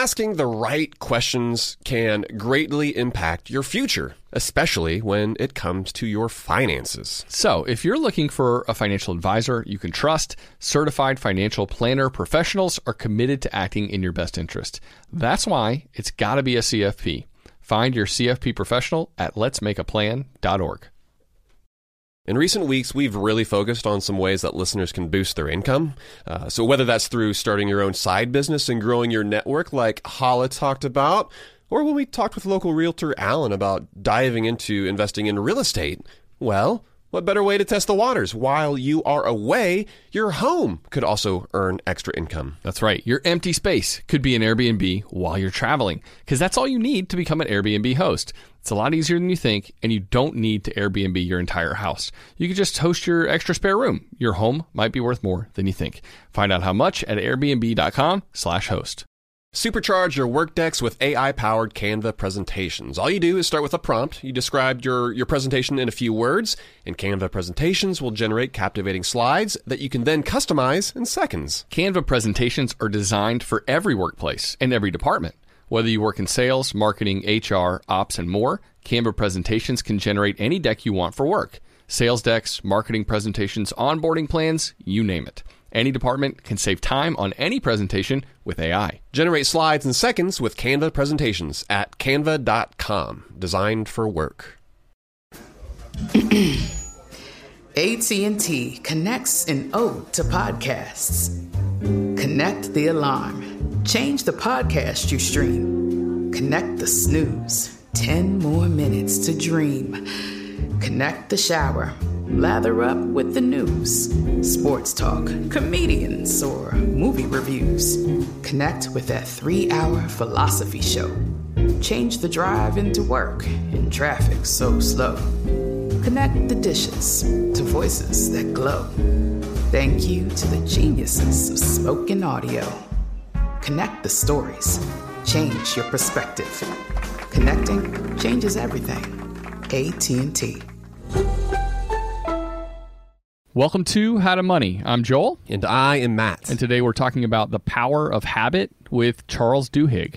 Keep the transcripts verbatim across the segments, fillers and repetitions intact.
asking the right questions can greatly impact your future, especially when it comes to your finances. So, if you're looking for a financial advisor you can trust, certified financial planner professionals are committed to acting in your best interest. That's why it's got to be a C F P. Find your C F P professional at lets make a plan dot org. In recent weeks, we've really focused on some ways that listeners can boost their income. Uh, so whether that's through starting your own side business and growing your network like Hala talked about, or when we talked with local realtor Alan about diving into investing in real estate, well, what better way to test the waters? While you are away, your home could also earn extra income. That's right. Your empty space could be an Airbnb while you're traveling, because that's all you need to become an Airbnb host. It's a lot easier than you think, and you don't need to Airbnb your entire house. You can just host your extra spare room. Your home might be worth more than you think. Find out how much at airbnb.com slash host. Supercharge your Workdex with A I-powered Canva presentations. All you do is start with a prompt. You describe your, your presentation in a few words, and Canva presentations will generate captivating slides that you can then customize in seconds. Canva presentations are designed for every workplace and every department. Whether you work in sales, marketing, H R, ops, and more, Canva presentations can generate any deck you want for work. Sales decks, marketing presentations, onboarding plans, you name it. Any department can save time on any presentation with A I. Generate slides in seconds with Canva presentations at canva dot com. Designed for work. A T and T connects an ode to podcasts. Connect the alarm. Change the podcast you stream. Connect the snooze. Ten more minutes to dream. Connect the shower. Lather up with the news, sports talk, comedians, or movie reviews. Connect with that three-hour philosophy show. Change the drive into work in traffic so slow. Connect the dishes to voices that glow. Thank you to the geniuses of spoken audio. Connect the stories. Change your perspective. Connecting changes everything. A T and T. Welcome to How to Money. I'm Joel. And I am Matt. And today we're talking about the power of habit with Charles Duhigg.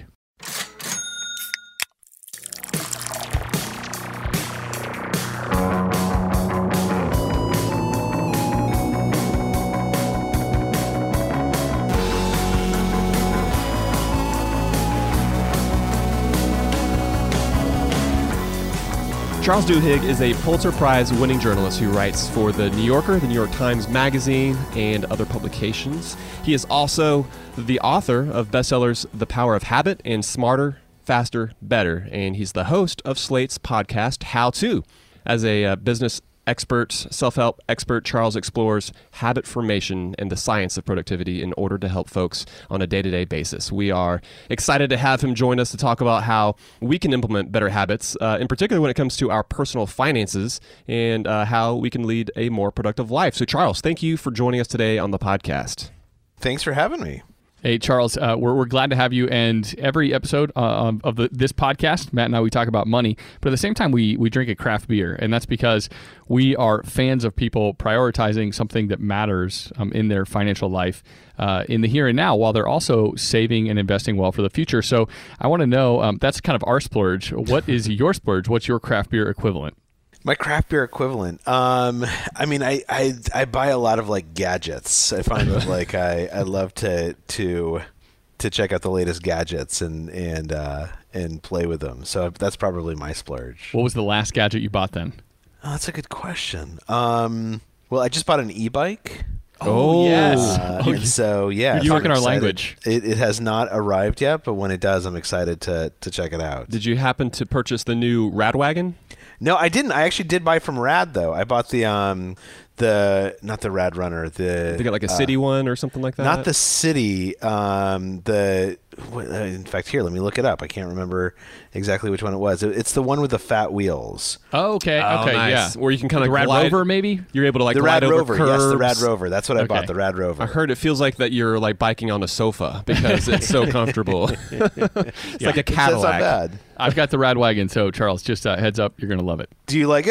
Charles Duhigg is a Pulitzer Prize winning journalist who writes for The New Yorker, The New York Times Magazine, and other publications. He is also the author of bestsellers The Power of Habit and Smarter, Faster, Better, and he's the host of Slate's podcast, How To. As a uh, business expert, self-help expert, Charles explores habit formation and the science of productivity in order to help folks on a day-to-day basis. We are excited to have him join us to talk about how we can implement better habits, uh, in particular when it comes to our personal finances and uh, how we can lead a more productive life. So, Charles, thank you for joining us today on the podcast. Thanks for having me. Hey, Charles, uh, we're, we're glad to have you. And every episode uh, of the, this podcast, Matt and I, we talk about money. But at the same time, we, we drink a craft beer. And that's because we are fans of people prioritizing something that matters um, in their financial life uh, in the here and now, while they're also saving and investing well for the future. So I want to know, um, that's kind of our splurge. What is your splurge? What's your craft beer equivalent? My craft beer equivalent. Um, I mean, I, I I buy a lot of like gadgets. I find that like I, I love to to to check out the latest gadgets and and uh, and play with them. So that's probably my splurge. What was the last gadget you bought then? Oh, that's a good question. Um, well, I just bought an e-bike. Oh, yes. Uh, oh, and so, yeah. You're talking our excited. language. It, it has not arrived yet, but when it does, I'm excited to to check it out. Did you happen to purchase the new Radwagon? No, I didn't. I actually did buy from Rad, though. I bought the, um, the not the Rad Runner. The They got like a city uh, one or something like that? Not the city. Um, the what, uh, in fact, here, let me look it up. I can't remember exactly which one it was. It, it's the one with the fat wheels. Oh, okay. Oh, okay, nice. yeah. Where you can kind of the Rad glide, Rover, maybe? You're able to like the glide Rad over Rover. curbs. Yes, the Rad Rover. That's what I okay. bought, the Rad Rover. I heard it feels like that you're like biking on a sofa because it's so comfortable. It's yeah. like a Cadillac. That's not bad. I've got the Rad Wagon, so Charles, just uh, heads up, you're going to love it. Do you like it?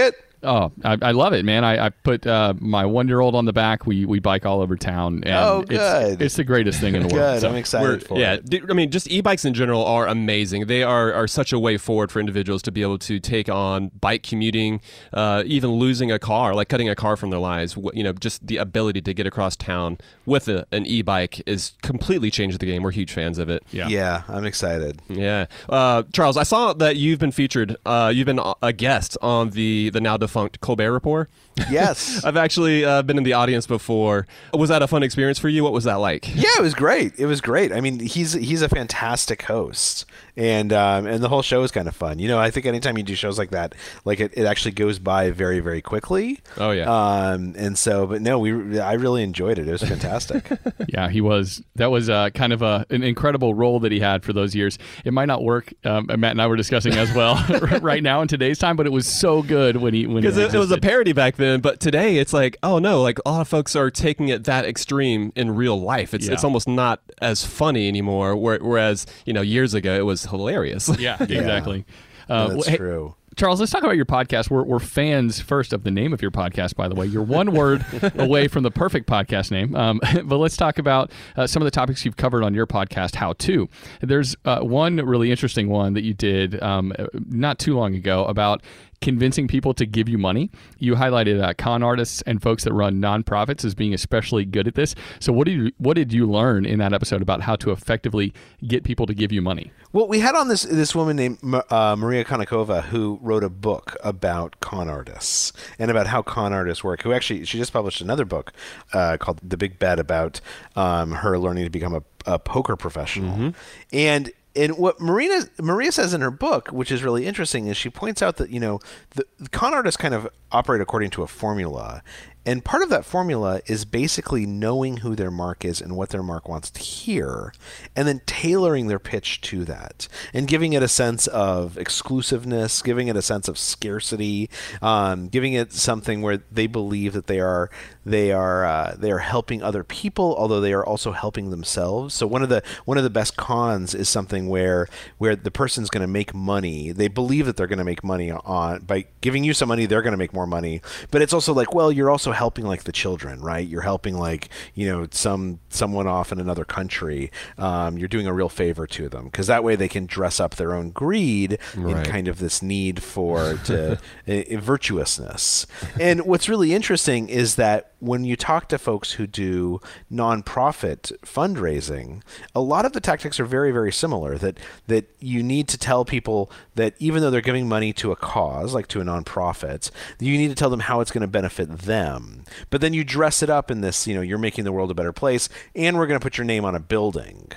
Oh, I, I love it, man. I, I put uh, my one-year-old on the back. We we bike all over town. And oh, good. It's, it's the greatest thing in the world. Good. So I'm excited for yeah, it. d- I mean, just e-bikes in general are amazing. They are, are such a way forward for individuals to be able to take on bike commuting, uh, even losing a car, like cutting a car from their lives. You know, just the ability to get across town with a, an e-bike is completely changed the game. We're huge fans of it. Yeah. Yeah, I'm excited. Yeah. Uh, Charles, I saw that you've been featured, uh, you've been a guest on the, the now defunct Colbert Report. Yes. I've actually uh, been in the audience before. Was that a fun experience for you? What was that like? Yeah, it was great. It was great. I mean, he's he's a fantastic host, and um, and the whole show is kind of fun. You know, I think anytime you do shows like that, like it, it actually goes by very, very quickly. Oh, yeah. Um, and so, but no, we I really enjoyed it. It was fantastic. Yeah, he was. That was uh, kind of a, an incredible role that he had for those years. It might not work. Um, Matt and I were discussing as well right now in today's time, but it was so good when he when Because it, it, it was a parody back then, but today it's like, oh no, like a lot of folks are taking it that extreme in real life. It's Yeah. it's almost not as funny anymore. Where, whereas you know years ago it was hilarious. Yeah, exactly. Uh, That's well, hey, true. Charles, let's talk about your podcast. We're, we're fans first of the name of your podcast, by the way. You're one word away from the perfect podcast name. Um, but let's talk about uh, some of the topics you've covered on your podcast, How To. There's uh, one really interesting one that you did um, not too long ago about convincing people to give you money. You highlighted uh, con artists and folks that run nonprofits as being especially good at this. So what did you, what did you learn in that episode about how to effectively get people to give you money? Well, we had on this this woman named uh, Maria Konnikova who wrote a book about con artists and about how con artists work. Who actually she just published another book uh, called The Big Bet about um, her learning to become a, a poker professional. Mm-hmm. And And what Marina, Maria says in her book, which is really interesting, is she points out that, you know, the, the con artists kind of operate according to a formula. And part of that formula is basically knowing who their mark is and what their mark wants to hear, and then tailoring their pitch to that and giving it a sense of exclusiveness, giving it a sense of scarcity, um, giving it something where they believe that they are they are uh, they are helping other people, although they are also helping themselves. So one of the one of the best cons is something where where the person's going to make money. They believe that they're going to make money on by giving you some money. They're going to make more money, but it's also like, well, you're also helping like the children, right? You're helping like, you know, some someone off in another country. Um, you're doing a real favor to them because that way they can dress up their own greed Right. in kind of this need for to uh, virtuousness. And what's really interesting is that when you talk to folks who do nonprofit fundraising, a lot of the tactics are very, very similar. That that you need to tell people that even though they're giving money to a cause, like to a nonprofit, you need to tell them how it's going to benefit them. But then you dress it up in this, you know, you're making the world a better place, and we're going to put your name on a building.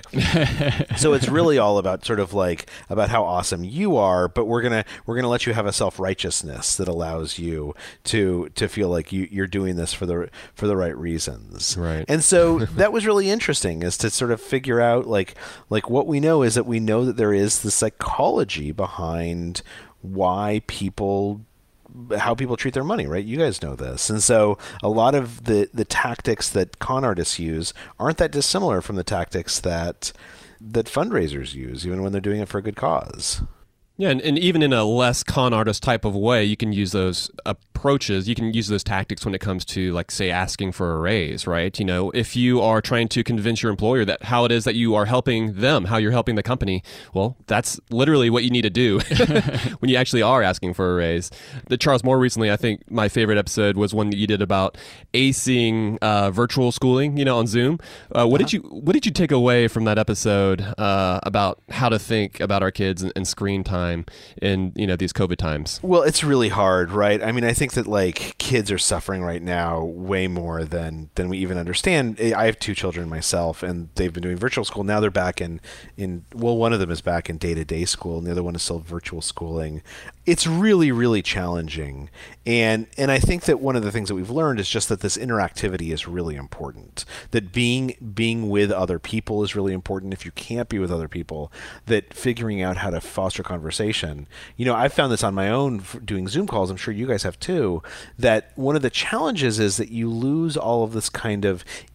So it's really all about sort of like about how awesome you are, but we're gonna we're gonna let you have a self-righteousness that allows you to to feel like you you're doing this for the for the right reasons. Right. And so that was really interesting, is to sort of figure out like like what we know is that we know that there is the psychology behind why people how people treat their money, right? You guys know this. And so a lot of the the tactics that con artists use aren't that dissimilar from the tactics that that fundraisers use, even when they're doing it for a good cause. Yeah, and, and even in a less con artist type of way, you can use those approaches. You can use those tactics when it comes to, like, say, asking for a raise, right? You know, if you are trying to convince your employer that how it is that you are helping them, how you're helping the company, well, that's literally what you need to do when you actually are asking for a raise. The Charles, more recently, I think my favorite episode was one that you did about acing uh, virtual schooling, you know, on Zoom. Uh, what uh-huh. did you What did you take away from that episode uh, about how to think about our kids and, and screen time in, you know, these COVID times? Well, it's really hard, right? I mean, I think that like kids are suffering right now way more than than we even understand. I have two children myself, and they've been doing virtual school. Now they're back in in well, one of them is back in day-to-day school, and the other one is still virtual schooling. It's really, really challenging. And and I think that one of the things that we've learned is just that this interactivity is really important. That being being with other people is really important. If you can't be with other people, that figuring out how to foster conversation. You know, I've found this on my own doing Zoom calls. I'm sure you guys have too, that one of the challenges is that you lose all of this kind of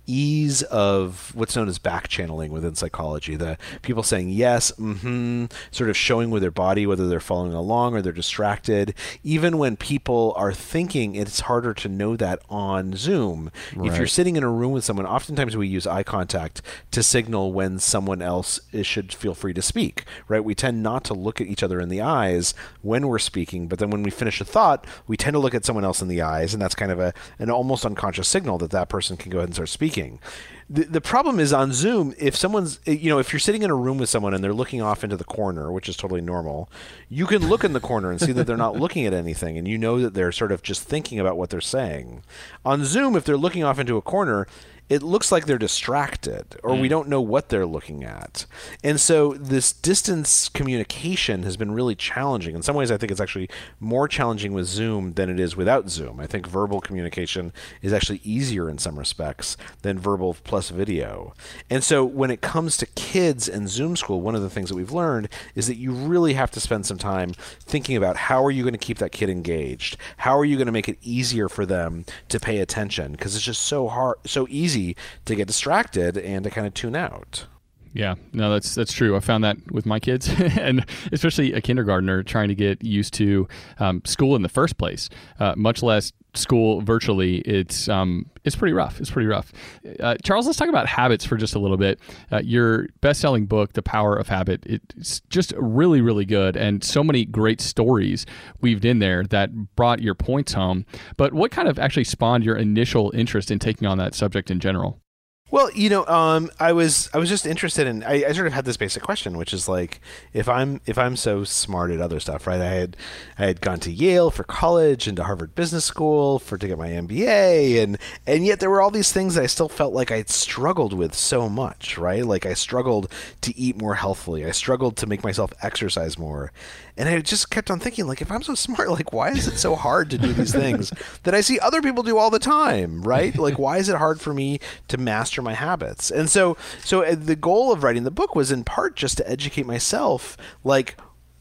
ease of what's known as back channeling within psychology. The people saying yes, mm-hmm, sort of showing with their body whether they're following along or they're distracted. Even when people are thinking, it's harder to know that on Zoom. Right. If you're sitting in a room with someone, oftentimes we use eye contact to signal when someone else is, should feel free to speak, right? We tend not to look at each other in the eyes when we're speaking, but then when we finish a thought, we tend to look at someone else in the eyes, and that's kind of a an almost unconscious signal that that person can go ahead and start speaking. The, the problem is on Zoom, if someone's, you know, if you're sitting in a room with someone and they're looking off into the corner, which is totally normal, you can look in the corner and see that they're not looking at anything, and you know that they're sort of just thinking about what they're saying. On Zoom, if they're looking off into a corner, it looks like they're distracted, or mm. we don't know what they're looking at. And so this distance communication has been really challenging. In some ways, I think it's actually more challenging with Zoom than it is without Zoom. I think verbal communication is actually easier in some respects than verbal plus video. And so when it comes to kids and Zoom school, one of the things that we've learned is that you really have to spend some time thinking about how are you going to keep that kid engaged? How are you going to make it easier for them to pay attention? Because it's just so hard, so easy to get distracted and to kind of tune out. Yeah, no, that's that's true. I found that with my kids, and especially a kindergartner trying to get used to um, school in the first place, uh, much less school virtually. It's um, it's pretty rough. It's pretty rough. Uh, Charles, let's talk about habits for just a little bit. Uh, your best-selling book, The Power of Habit, it's just really, really good, and so many great stories weaved in there that brought your points home. But what kind of actually spawned your initial interest in taking on that subject in general? Well, you know, um, I was I was just interested in. I, I sort of had this basic question, which is like, if I'm if I'm so smart at other stuff, right? I had I had gone to Yale for college and to Harvard Business School for to get my M B A, and and yet there were all these things that I still felt like I struggled with so much, right? Like I struggled to eat more healthfully. I struggled to make myself exercise more, and I just kept on thinking, like, if I'm so smart, like, why is it so hard to do these things that I see other people do all the time, right? Like, why is it hard for me to master my habits? And so so the goal of writing the book was in part just to educate myself, like,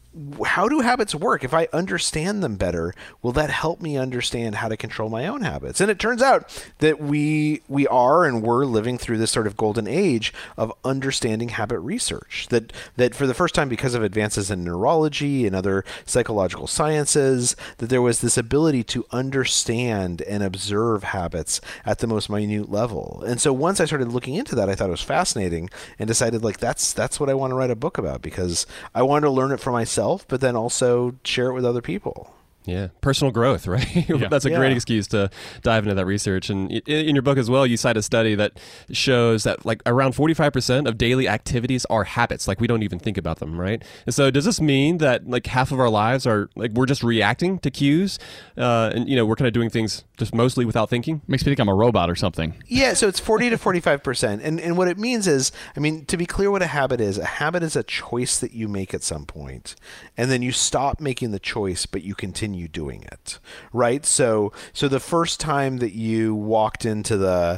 how do habits work? If I understand them better, will that help me understand how to control my own habits? And it turns out that we we are and we're living through this sort of golden age of understanding habit research. That that for the first time, because of advances in neurology and other psychological sciences, that there was this ability to understand and observe habits at the most minute level. And so once I started looking into that, I thought it was fascinating and decided, like, that's that's what I want to write a book about, because I wanted to learn it for myself, but then also share it with other people. Yeah, personal growth, right? Yeah. That's a yeah. great excuse to dive into that research. And in your book as well, you cite a study that shows that like around forty-five percent of daily activities are habits. Like we don't even think about them, right? And so does this mean that like half of our lives are like we're just reacting to cues, uh, and you know we're kind of doing things just mostly without thinking? Makes me think I'm a robot or something. Yeah, so it's forty to forty-five percent. And and what it means is, I mean, to be clear what a habit is, a habit is a choice that you make at some point, and then you stop making the choice, but you continue you doing it, right? So so the first time that you walked into the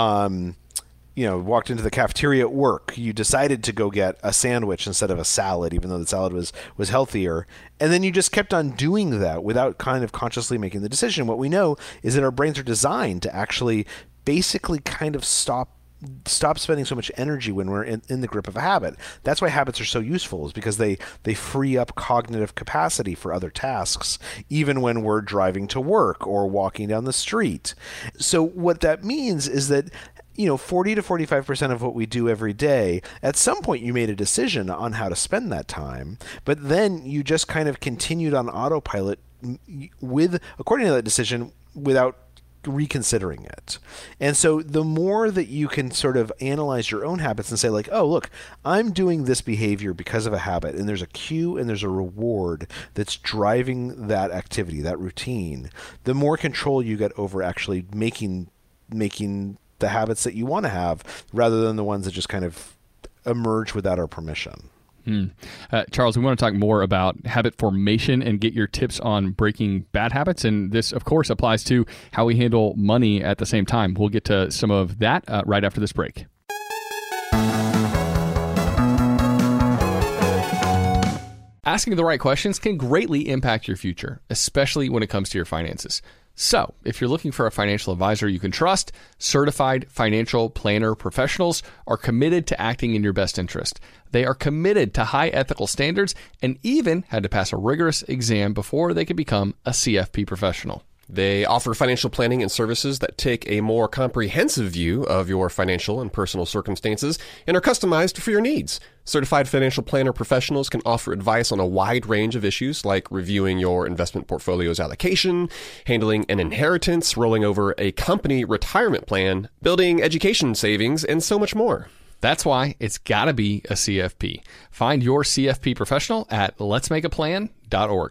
um you know walked into the cafeteria at work, you decided to go get a sandwich instead of a salad, even though the salad was was healthier, and then you just kept on doing that without kind of consciously making the decision. What we know is that our brains are designed to actually basically kind of stop stop spending so much energy when we're in, in the grip of a habit. That's why habits are so useful, is because they they free up cognitive capacity for other tasks, even when we're driving to work or walking down the street. So what that means is that, you know, forty to forty-five percent of what we do every day, at some point you made a decision on how to spend that time, but then you just kind of continued on autopilot with, according to that decision, without reconsidering it. And so the more that you can sort of analyze your own habits and say, like, oh, look, I'm doing this behavior because of a habit, and there's a cue and there's a reward that's driving that activity, that routine, the more control you get over actually making making the habits that you want to have, rather than the ones that just kind of emerge without our permission. Hmm. Uh, Charles, we want to talk more about habit formation and get your tips on breaking bad habits. And this, of course, applies to how we handle money at the same time. We'll get to some of that uh, right after this break. Asking the right questions can greatly impact your future, especially when it comes to your finances. So, if you're looking for a financial advisor you can trust, certified financial planner professionals are committed to acting in your best interest. They are committed to high ethical standards and even had to pass a rigorous exam before they could become a C F P professional. They offer financial planning and services that take a more comprehensive view of your financial and personal circumstances and are customized for your needs. Certified financial planner professionals can offer advice on a wide range of issues like reviewing your investment portfolio's allocation, handling an inheritance, rolling over a company retirement plan, building education savings, and so much more. That's why it's got to be a C F P. Find your C F P professional at lets make a plan dot org.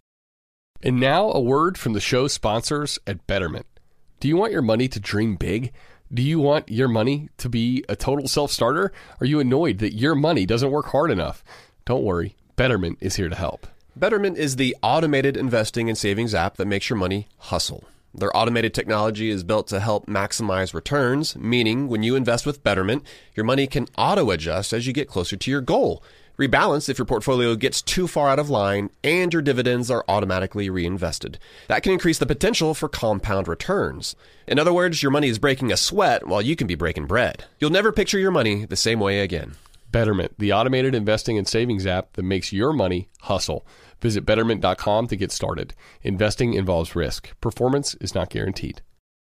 And now a word from the show's sponsors at Betterment. Do you want your money to dream big? Do you want your money to be a total self-starter? Are you annoyed that your money doesn't work hard enough? Don't worry, Betterment is here to help. Betterment is the automated investing and savings app that makes your money hustle. Their automated technology is built to help maximize returns, meaning when you invest with Betterment, your money can auto-adjust as you get closer to your goal. Rebalance if your portfolio gets too far out of line, and your dividends are automatically reinvested. That can increase the potential for compound returns. In other words, your money is breaking a sweat while you can be breaking bread. You'll never picture your money the same way again. Betterment, the automated investing and savings app that makes your money hustle. Visit betterment dot com to get started. Investing involves risk. Performance is not guaranteed.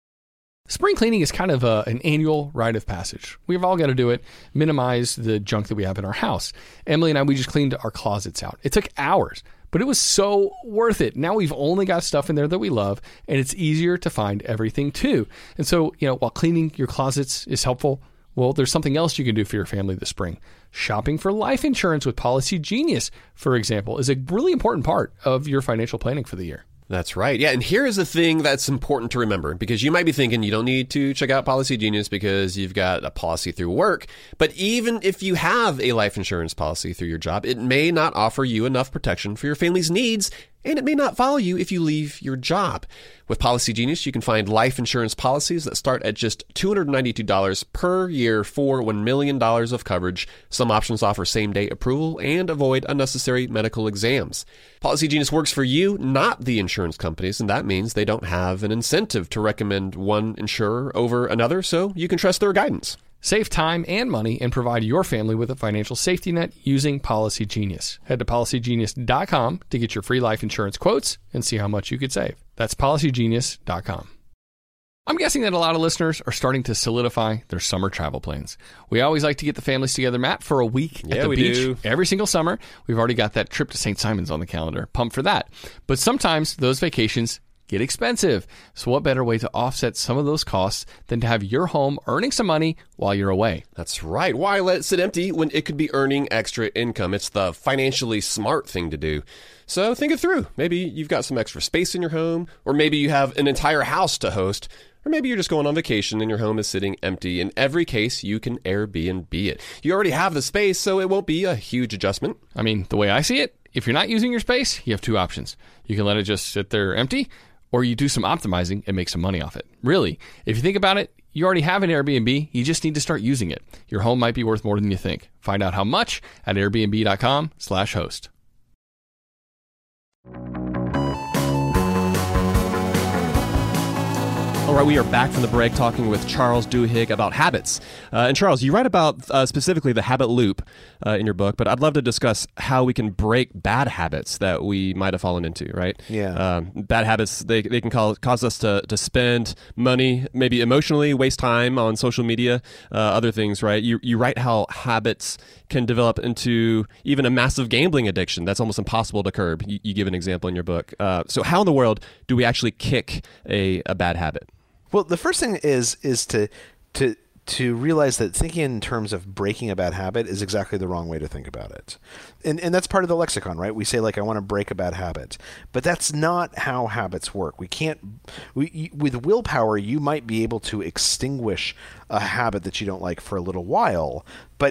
Spring cleaning is kind of a, an annual rite of passage. We've all got to do it, minimize the junk that we have in our house. Emily and I, we just cleaned our closets out. It took hours, but it was so worth it. Now we've only got stuff in there that we love, and it's easier to find everything too. And so, you know, while cleaning your closets is helpful, well, there's something else you can do for your family this spring. Shopping for life insurance with Policy Genius, for example, is a really important part of your financial planning for the year. That's right. Yeah, and here is the thing that's important to remember, because you might be thinking you don't need to check out Policy Genius because you've got a policy through work. But even if you have a life insurance policy through your job, it may not offer you enough protection for your family's needs, and it may not follow you if you leave your job. With Policy Genius, you can find life insurance policies that start at just two hundred ninety-two dollars per year for one million dollars of coverage. Some options offer same-day approval and avoid unnecessary medical exams. Policy Genius works for you, not the insurance companies, and that means they don't have an incentive to recommend one insurer over another, so you can trust their guidance. Save time and money and provide your family with a financial safety net using Policy Genius. Head to policy genius dot com to get your free life insurance quotes and see how much you could save. That's policy genius dot com. I'm guessing that a lot of listeners are starting to solidify their summer travel plans. We always like to get the families together, Matt, for a week yeah, at the we beach do. Every single summer. We've already got that trip to Saint Simons on the calendar. Pumped for that. But sometimes those vacations get expensive. So what better way to offset some of those costs than to have your home earning some money while you're away? That's right. Why let it sit empty when it could be earning extra income? It's the financially smart thing to do. So think it through. Maybe you've got some extra space in your home, or maybe you have an entire house to host, or maybe you're just going on vacation and your home is sitting empty. In every case, you can Airbnb it. You already have the space, so it won't be a huge adjustment. I mean, the way I see it, if you're not using your space, you have two options. You can let it just sit there empty, or you do some optimizing and make some money off it. Really, if you think about it, you already have an Airbnb. You just need to start using it. Your home might be worth more than you think. Find out how much at airbnb dot com slash host. All right, we are back from the break talking with Charles Duhigg about habits. Uh, and Charles, you write about uh, specifically the habit loop uh, in your book, but I'd love to discuss how we can break bad habits that we might have fallen into, right? Yeah. Um, bad habits, they, they can call, cause us to, to spend money, maybe emotionally, waste time on social media, uh, other things, right? You, you write how habits can develop into even a massive gambling addiction that's almost impossible to curb. You, you give an example in your book. Uh, so how in the world do we actually kick a, a bad habit? Well, the first thing is is to to to realize that thinking in terms of breaking a bad habit is exactly the wrong way to think about it. And and that's part of the lexicon, right? We say, like, I want to break a bad habit. But that's not how habits work. We can't we with willpower, you might be able to extinguish a habit that you don't like for a little while, but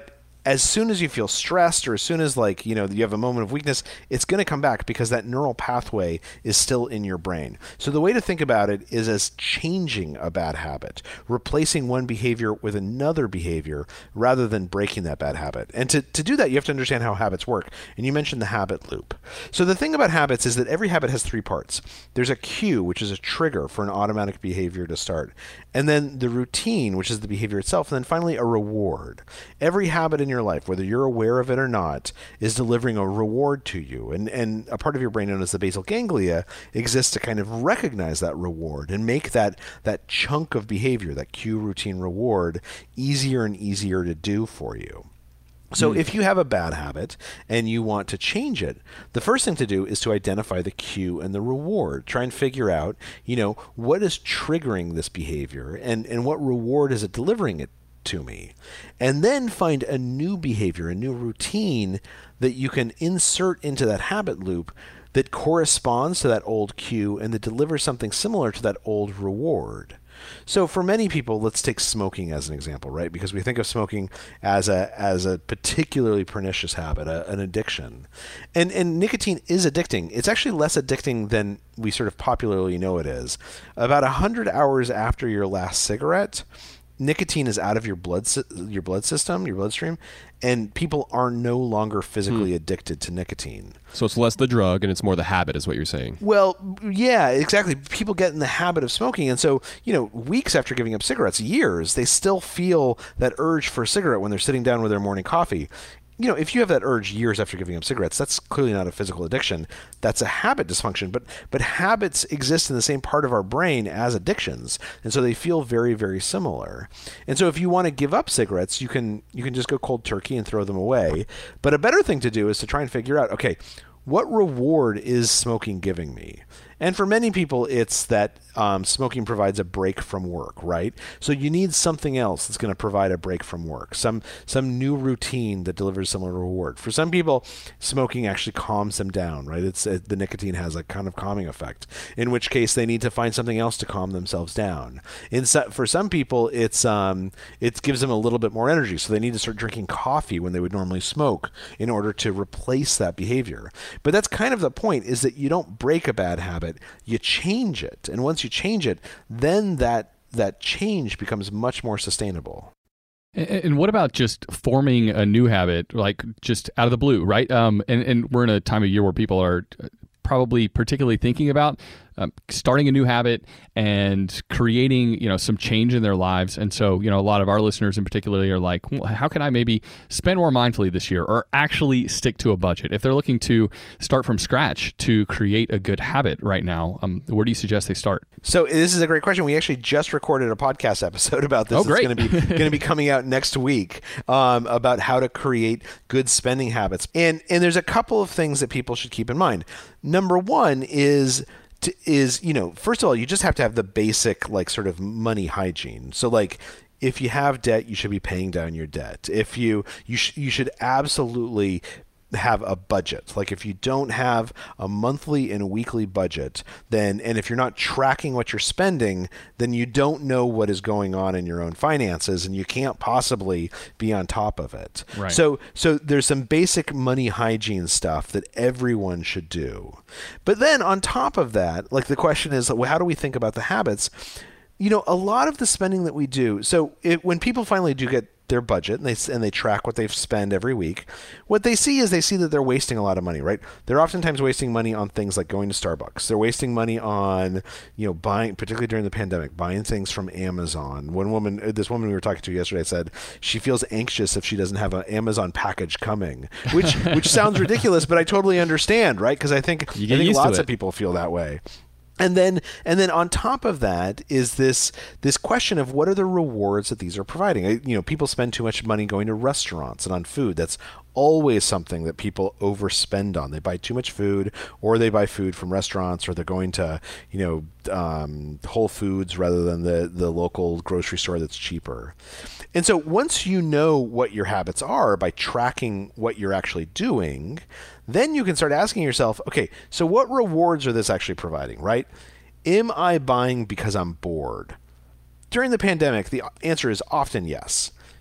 as soon as you feel stressed or as soon as like, you know, you have a moment of weakness, it's going to come back because that neural pathway is still in your brain. So the way to think about it is as changing a bad habit, replacing one behavior with another behavior rather than breaking that bad habit. And to, to do that, you have to understand how habits work. And you mentioned the habit loop. So the thing about habits is that every habit has three parts. There's a cue, which is a trigger for an automatic behavior to start. And then the routine, which is the behavior itself. And then finally, a reward. Every habit in your life, whether you're aware of it or not, is delivering a reward to you. And, and a part of your brain known as the basal ganglia exists to kind of recognize that reward and make that, that chunk of behavior, that cue, routine, reward, easier and easier to do for you. So if you have a bad habit and you want to change it, the first thing to do is to identify the cue and the reward. Try and figure out, you know, what is triggering this behavior and, and what reward is it delivering it to me? And then find a new behavior, a new routine that you can insert into that habit loop that corresponds to that old cue and that delivers something similar to that old reward. So for many people, let's take smoking as an example, right? Because we think of smoking as a as a particularly pernicious habit, a, an addiction. And and nicotine is addicting. It's actually less addicting than we sort of popularly know it is. About one hundred hours after your last cigarette, nicotine is out of your blood your blood system, your bloodstream, and people are no longer physically hmm. addicted to nicotine. So it's less the drug and it's more the habit is what you're saying. Well, yeah, exactly. People get in the habit of smoking. And so, you know, weeks after giving up cigarettes, years, they still feel that urge for a cigarette when they're sitting down with their morning coffee. You know, if you have that urge years after giving up cigarettes, that's clearly not a physical addiction. That's a habit dysfunction. But but habits exist in the same part of our brain as addictions, and so they feel very, very similar. And so if you want to give up cigarettes, you can you can just go cold turkey and throw them away. But a better thing to do is to try and figure out, okay, what reward is smoking giving me? And for many people, it's that um, smoking provides a break from work, right? So you need something else that's going to provide a break from work, some some new routine that delivers similar reward. For some people, smoking actually calms them down, right? It's it, the nicotine has a kind of calming effect, in which case they need to find something else to calm themselves down. In so, for some people, it's um, it gives them a little bit more energy, so they need to start drinking coffee when they would normally smoke in order to replace that behavior. But that's kind of the point, is that you don't break a bad habit. You change it, and once you change it, then that that change becomes much more sustainable. And, and what about just forming a new habit, like just out of the blue, right? Um, and, and we're in a time of year where people are probably particularly thinking about um, starting a new habit and creating, you know, some change in their lives. And so, you know, a lot of our listeners in particular are like, well, how can I maybe spend more mindfully this year or actually stick to a budget? If they're looking to start from scratch to create a good habit right now, um, where do you suggest they start? So this is a great question. We actually just recorded a podcast episode about this. Oh, great. It's going to be going to be coming out next week um, about how to create good spending habits. And and there's a couple of things that people should keep in mind. Number one is to, is, you know, first of all, you just have to have the basic, like, sort of money hygiene. So, like, if you have debt, you should be paying down your debt. If you you sh- you should absolutely have a budget. Like, if you don't have a monthly and weekly budget, then, and if you're not tracking what you're spending, then you don't know what is going on in your own finances, and you can't possibly be on top of it. Right. So, so there's some basic money hygiene stuff that everyone should do. But then on top of that, like, the question is, well, how do we think about the habits? You know, a lot of the spending that we do, so it, when people finally do get their budget and they and they track what they've spent every week, what they see is they see that they're wasting a lot of money, right? They're oftentimes wasting money on things like going to Starbucks. They're wasting money on, you know, buying, particularly during the pandemic, buying things from Amazon. One woman, this woman we were talking to yesterday said she feels anxious if she doesn't have an Amazon package coming, which which sounds ridiculous, but I totally understand, right? Because I think, I think lots of people feel that way. And then, and then on top of that is this this question of what are the rewards that these are providing. You know, people spend too much money going to restaurants and on food. That's always something that people overspend on. They buy too much food, or they buy food from restaurants, or they're going to, you know, um, Whole Foods rather than the the local grocery store that's cheaper. And so once you know what your habits are by tracking what you're actually doing, then you can start asking yourself, okay, so what rewards are this actually providing, right? Am I buying because I'm bored? During the pandemic, the answer is often yes.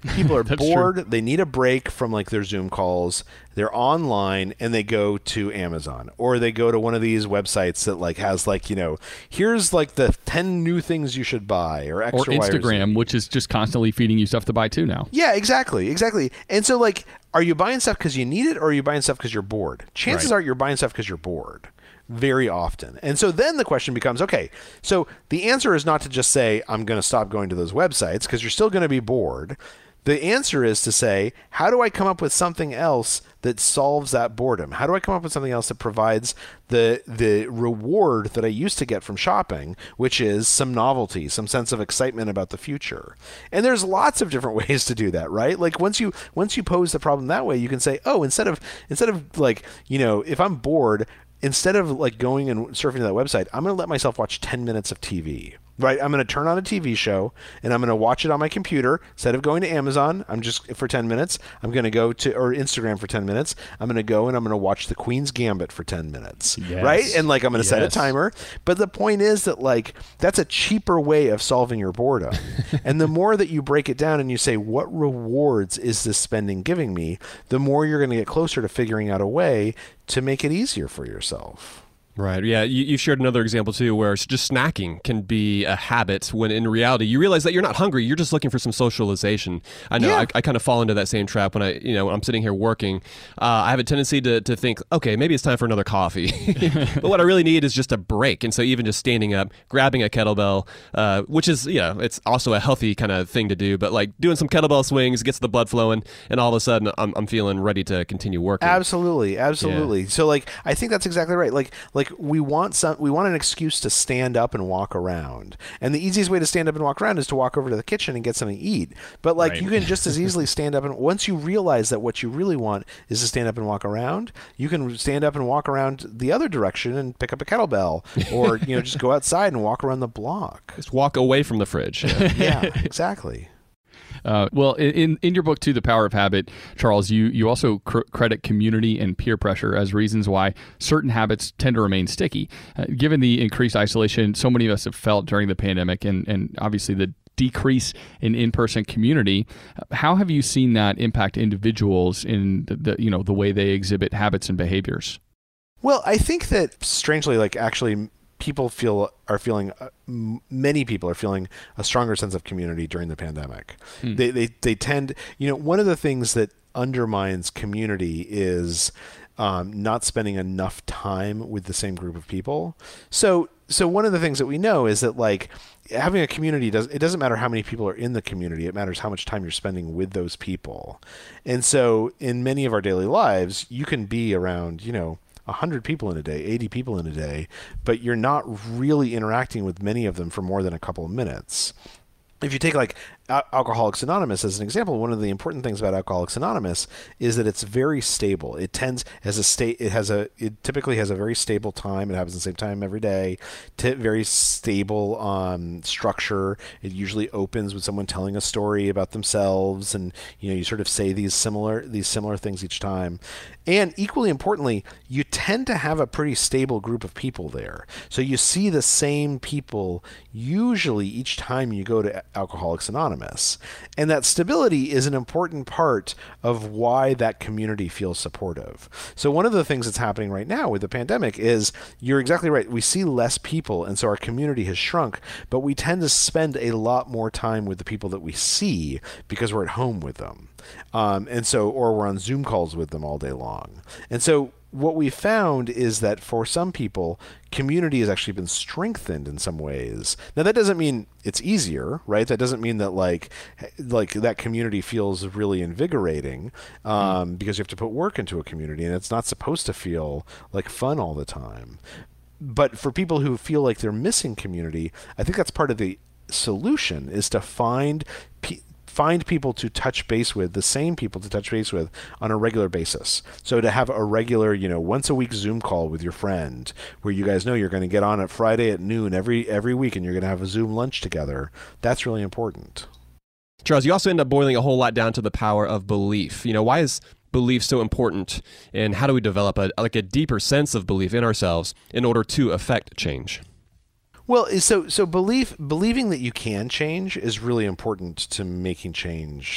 People are That's bored. true. They need a break from like their Zoom calls. They're online and they go to Amazon or they go to one of these websites that like has like, you know, here's like the ten new things you should buy or X Or or Y or Z. Instagram, which is just constantly feeding you stuff to buy too now. Yeah, exactly. Exactly. And so like, are you buying stuff because you need it or are you buying stuff because you're bored? Chances Right. are you're buying stuff because you're bored. Very often. And so then the question becomes, okay, so the answer is not to just say, I'm going to stop going to those websites because you're still going to be bored. The answer is to say, how do I come up with something else that solves that boredom? How do I come up with something else that provides the the reward that I used to get from shopping, which is some novelty, some sense of excitement about the future? And there's lots of different ways to do that, right? Like once you once you pose the problem that way, you can say, oh, instead of instead of like, you know, if I'm bored, instead of like going and surfing to that website, I'm going to let myself watch ten minutes of T V. Right, I'm going to turn on a T V show and I'm going to watch it on my computer. Instead of going to Amazon, I'm just for ten minutes. I'm going to go to or Instagram for ten minutes. I'm going to go and I'm going to watch The Queen's Gambit for ten minutes. Yes. Right, and like I'm going to set a Yes. timer. But the point is that like that's a cheaper way of solving your boredom. And the more that you break it down and you say, what rewards is this spending giving me, the more you're going to get closer to figuring out a way to make it easier for yourself. Right. Yeah. You, you shared another example too, where just snacking can be a habit when in reality you realize that you're not hungry. You're just looking for some socialization. I know Yeah. I, I kind of fall into that same trap when I, you know, when I'm sitting here working. Uh, I have a tendency to, to think, okay, maybe it's time for another coffee. But what I really need is just a break. And so even just standing up, grabbing a kettlebell, uh, which is, you know, it's also a healthy kind of thing to do. But like doing some kettlebell swings gets the blood flowing, and all of a sudden I'm, I'm feeling ready to continue working. Absolutely, absolutely. So like I think that's exactly right. Like like we want some we want an excuse to stand up and walk around. And the easiest way to stand up and walk around is to walk over to the kitchen and get something to eat. But like Right. you can just as easily stand up and once you realize that what you really want is to stand up and walk around, you can stand up and walk around the other direction and pick up a kettlebell or you know just go outside and walk around the block. Just walk away from the fridge. Yeah, exactly. Uh, well, in in your book too, The Power of Habit, Charles, you you also cr- credit community and peer pressure as reasons why certain habits tend to remain sticky. Uh, given the increased isolation so many of us have felt during the pandemic, and and obviously the decrease in in-person community, how have you seen that impact individuals in the, the you know the way they exhibit habits and behaviors? Well, I think that strangely, like actually, people feel are feeling. Uh, m- many people are feeling a stronger sense of community during the pandemic. Hmm. They, they they tend, you know, one of the things that undermines community is um, not spending enough time with the same group of people. So so one of the things that we know is that like having a community does it doesn't matter how many people are in the community. It matters how much time you're spending with those people. And so in many of our daily lives, you can be around, you know, one hundred people in a day, eighty people in a day, but you're not really interacting with many of them for more than a couple of minutes. If you take like Al- Alcoholics Anonymous as an example, one of the important things about Alcoholics Anonymous is that it's very stable. It tends as a state. It has a. It typically has a very stable time. It happens at the same time every day. T- very stable um, structure. It usually opens with someone telling a story about themselves, and you know you sort of say these similar these similar things each time. And equally importantly, you tend to have a pretty stable group of people there. So you see the same people usually each time you go to Alcoholics Anonymous. And that stability is an important part of why that community feels supportive. So one of the things that's happening right now with the pandemic is you're exactly right. We see less people, and so our community has shrunk, but we tend to spend a lot more time with the people that we see because we're at home with them. Um, and so, or we're on Zoom calls with them all day long. And so what we found is that for some people, community has actually been strengthened in some ways. Now that doesn't mean it's easier, right? That doesn't mean that like, like that community feels really invigorating, um, because you have to put work into a community, and it's not supposed to feel like fun all the time. But for people who feel like they're missing community, I think that's part of the solution is to find pe- find people to touch base with, the same people to touch base with on a regular basis. So to have a regular, you know, once a week Zoom call with your friend where you guys know you're going to get on at Friday at noon every every week and you're going to have a Zoom lunch together, that's really important. Charles, you also end up boiling a whole lot down to the power of belief. You know, why is belief so important, and how do we develop a like a deeper sense of belief in ourselves in order to affect change? Well, so so belief believing that you can change is really important to making change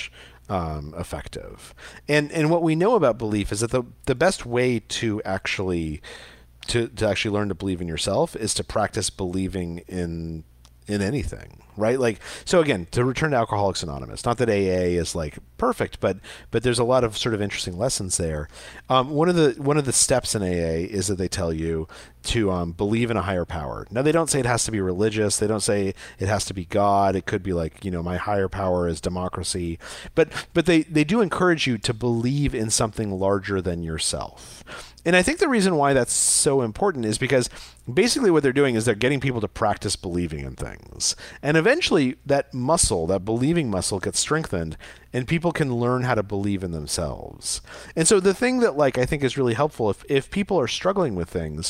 um, effective. And and what we know about belief is that the the best way to actually to to actually learn to believe in yourself is to practice believing in in anything, right? Like, so again, to return to Alcoholics Anonymous, not that A A is like perfect, but but there's a lot of sort of interesting lessons there. Um, one of the one of the steps in A A is that they tell you to um, believe in a higher power. Now, they don't say it has to be religious. They don't say it has to be God. It could be like, you know, my higher power is democracy. But but they, they do encourage you to believe in something larger than yourself. And I think the reason why that's so important is because basically what they're doing is they're getting people to practice believing in things. And eventually that muscle, that believing muscle gets strengthened and people can learn how to believe in themselves. And so the thing that like I think is really helpful if, if people are struggling with things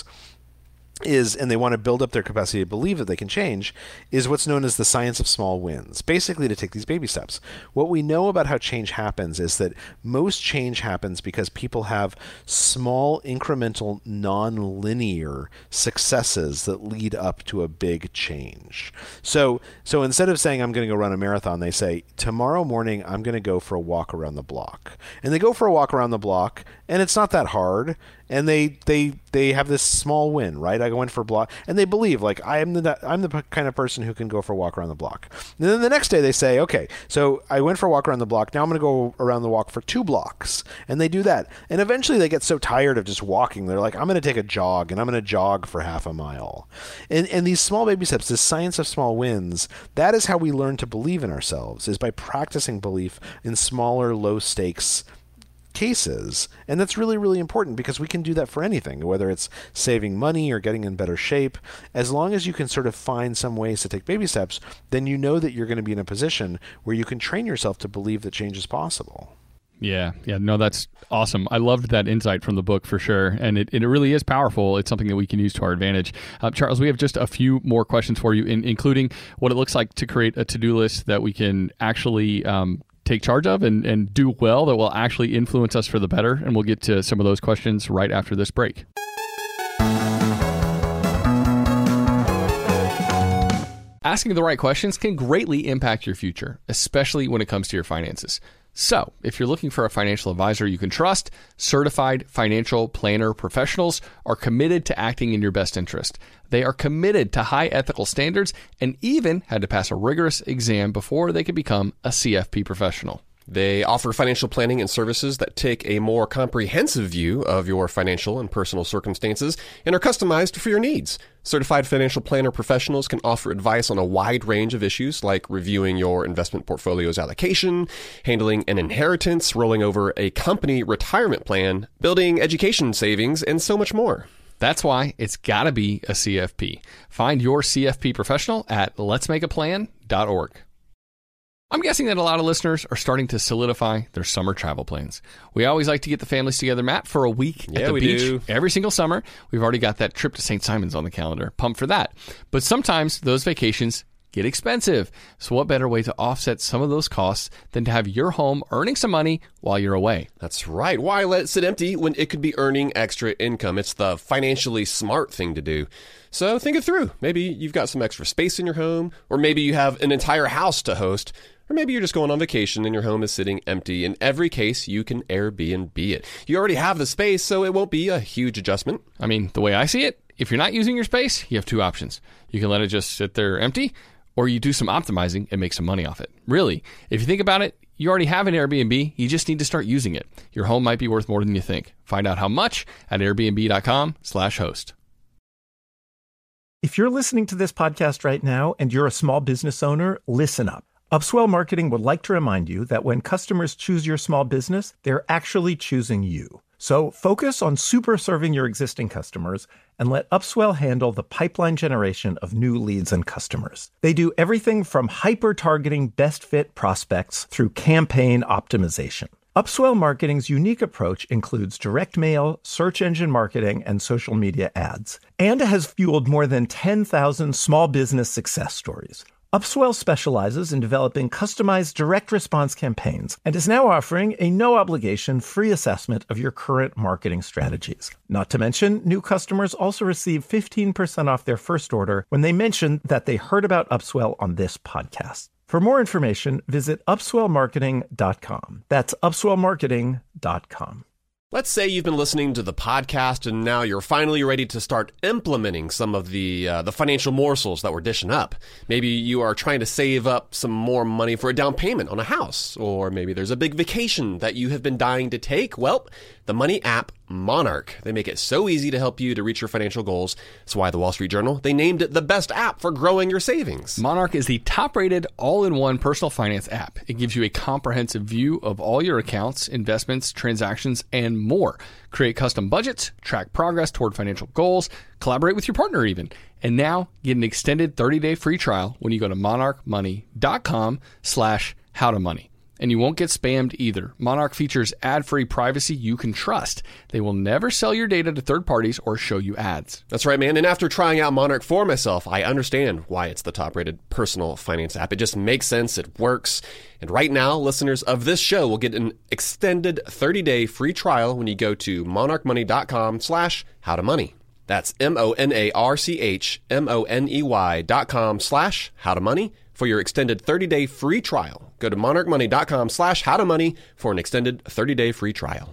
is, and they want to build up their capacity to believe that they can change, is what's known as the science of small wins. Basically, to take these baby steps. What we know about how change happens is that most change happens because people have small, incremental, non-linear successes that lead up to a big change. So, so instead of saying, I'm going to go run a marathon, they say, tomorrow morning, I'm going to go for a walk around the block. And they go for a walk around the block, and it's not that hard. And they, they they have this small win, right? I go in for a block, and they believe like I am the I'm the kind of person who can go for a walk around the block. And then the next day they say, okay, so I went for a walk around the block. Now I'm going to go around the walk for two blocks, and they do that. And eventually they get so tired of just walking, they're like, I'm going to take a jog, and I'm going to jog for half a mile. And and these small baby steps, this science of small wins, that is how we learn to believe in ourselves, is by practicing belief in smaller, low stakes cases. And that's really, really important because we can do that for anything, whether it's saving money or getting in better shape. As long as you can sort of find some ways to take baby steps, then you know that you're going to be in a position where you can train yourself to believe that change is possible. Yeah, yeah, no, that's awesome. I loved that insight from the book for sure, and it, it really is powerful. It's something that we can use to our advantage. Uh, Charles, we have just a few more questions for you, in, including what it looks like to create a to-do list that we can actually um, take charge of and, and do well, that will actually influence us for the better. And we'll get to some of those questions right after this break. Asking the right questions can greatly impact your future, especially when it comes to your finances. So, if you're looking for a financial advisor you can trust, certified financial planner professionals are committed to acting in your best interest. They are committed to high ethical standards and even had to pass a rigorous exam before they could become a C F P professional. They offer financial planning and services that take a more comprehensive view of your financial and personal circumstances and are customized for your needs. Certified financial planner professionals can offer advice on a wide range of issues like reviewing your investment portfolio's allocation, handling an inheritance, rolling over a company retirement plan, building education savings, and so much more. That's why it's got to be a C F P. Find your C F P professional at lets make a plan dot org. I'm guessing that a lot of listeners are starting to solidify their summer travel plans. We always like to get the families together, Matt, for a week yeah, at the we beach do. every single summer. We've already got that trip to Saint Simons on the calendar. Pumped for that. But sometimes those vacations get expensive. So what better way to offset some of those costs than to have your home earning some money while you're away? That's right. Why let it sit empty when it could be earning extra income? It's the financially smart thing to do. So think it through. Maybe you've got some extra space in your home, or maybe you have an entire house to host. Or maybe you're just going on vacation and your home is sitting empty. In every case, you can Airbnb it. You already have the space, so it won't be a huge adjustment. I mean, the way I see it, if you're not using your space, you have two options. You can let it just sit there empty, or you do some optimizing and make some money off it. Really, if you think about it, you already have an Airbnb. You just need to start using it. Your home might be worth more than you think. Find out how much at airbnb.com slash host. If you're listening to this podcast right now and you're a small business owner, listen up. Upswell Marketing would like to remind you that when customers choose your small business, they're actually choosing you. So focus on super serving your existing customers and let Upswell handle the pipeline generation of new leads and customers. They do everything from hyper-targeting best fit prospects through campaign optimization. Upswell Marketing's unique approach includes direct mail, search engine marketing, and social media ads, and has fueled more than ten thousand small business success stories. Upswell specializes in developing customized direct response campaigns and is now offering a no-obligation free assessment of your current marketing strategies. Not to mention, new customers also receive fifteen percent off their first order when they mention that they heard about Upswell on this podcast. For more information, visit upswell marketing dot com. That's upswell marketing dot com. Let's say you've been listening to the podcast and now you're finally ready to start implementing some of the uh, the financial morsels that we're dishing up. Maybe you are trying to save up some more money for a down payment on a house, or maybe there's a big vacation that you have been dying to take. Well, the money app Monarch. They make it so easy to help you to reach your financial goals. That's why the Wall Street Journal, they named it the best app for growing your savings. Monarch is the top-rated all-in-one personal finance app. It gives you a comprehensive view of all your accounts, investments, transactions, and more. Create custom budgets, track progress toward financial goals, collaborate with your partner even. And now get an extended thirty-day free trial when you go to monarch money dot com slash how to money. And you won't get spammed either. Monarch features ad-free privacy you can trust. They will never sell your data to third parties or show you ads. That's right, man. And after trying out Monarch for myself, I understand why it's the top-rated personal finance app. It just makes sense. It works. And right now, listeners of this show will get an extended thirty-day free trial when you go to monarch money dot com slash how to money. That's M-O-N-A-R-C-H M-O-N-E-Y dot com slash how to money for your extended thirty-day free trial. Go to monarch money dot com slash how to money for an extended thirty-day free trial.